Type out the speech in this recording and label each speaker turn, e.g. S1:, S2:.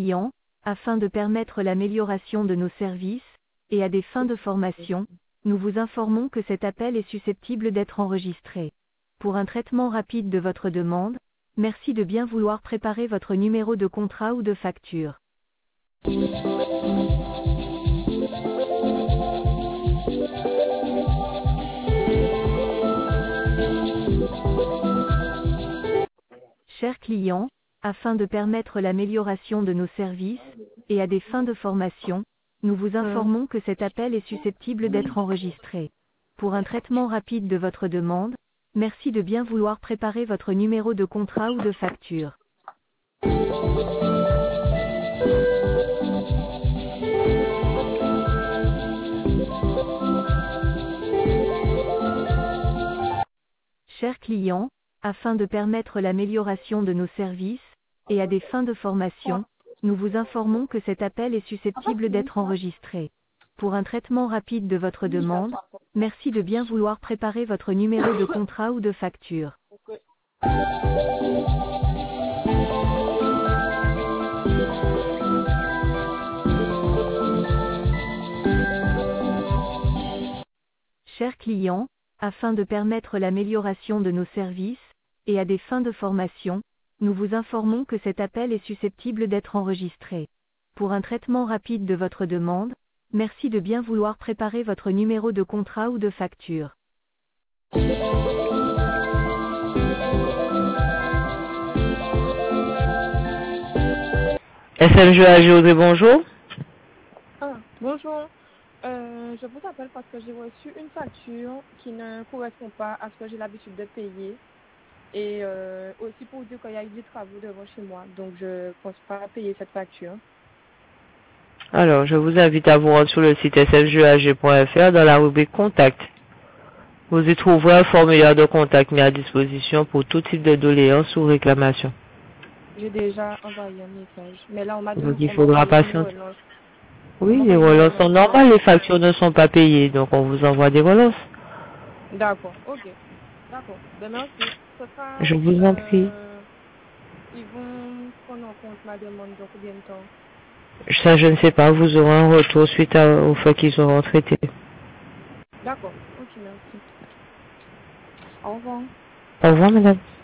S1: client, afin de permettre l'amélioration de nos services, et à des fins de formation, nous vous informons que cet appel est susceptible d'être enregistré. Pour un traitement rapide de votre demande, merci de bien vouloir préparer votre numéro de contrat ou de facture. Chers clients, afin de permettre l'amélioration de nos services, et à des fins de formation, nous vous informons que cet appel est susceptible d'être enregistré. Pour un traitement rapide de votre demande, merci de bien vouloir préparer votre numéro de contrat ou de facture. Chers clients, afin de permettre l'amélioration de nos services, et à des fins de formation, nous vous informons que cet appel est susceptible d'être enregistré. Pour un traitement rapide de votre demande, merci de bien vouloir préparer votre numéro de contrat ou de facture. Chers clients, afin de permettre l'amélioration de nos services, et à des fins de formation, nous vous informons que cet appel est susceptible d'être enregistré. Pour un traitement rapide de votre demande, merci de bien vouloir préparer votre numéro de contrat ou de facture.
S2: SMGAG, bonjour.
S3: Ah, bonjour. Je vous appelle parce que j'ai reçu une facture qui ne correspond pas à ce que j'ai l'habitude de payer. Et aussi pour dire qu'il y a eu des travaux devant chez moi. Donc je ne pense pas payer cette facture.
S2: Alors, je vous invite à vous rendre sur le site smgag.fr dans la rubrique Contact. Vous y trouverez un formulaire de contact mis à disposition pour tout type de doléances ou réclamations.
S3: J'ai déjà envoyé un message. Mais là, on m'a dit
S2: Donc, il faudra patienter. Oui, les relances sont
S3: normales.
S2: normales, les factures ne sont pas payées, donc on vous envoie des relances.
S3: D'accord, ok. D'accord. Ben merci. Ce sera,
S2: Je vous en prie.
S3: ils vont prendre en compte ma demande dans combien de temps?
S2: Ça, je ne sais pas, vous aurez un retour suite au fait qu'ils auront traité.
S3: D'accord, ok, merci. Au revoir.
S2: Au revoir, madame.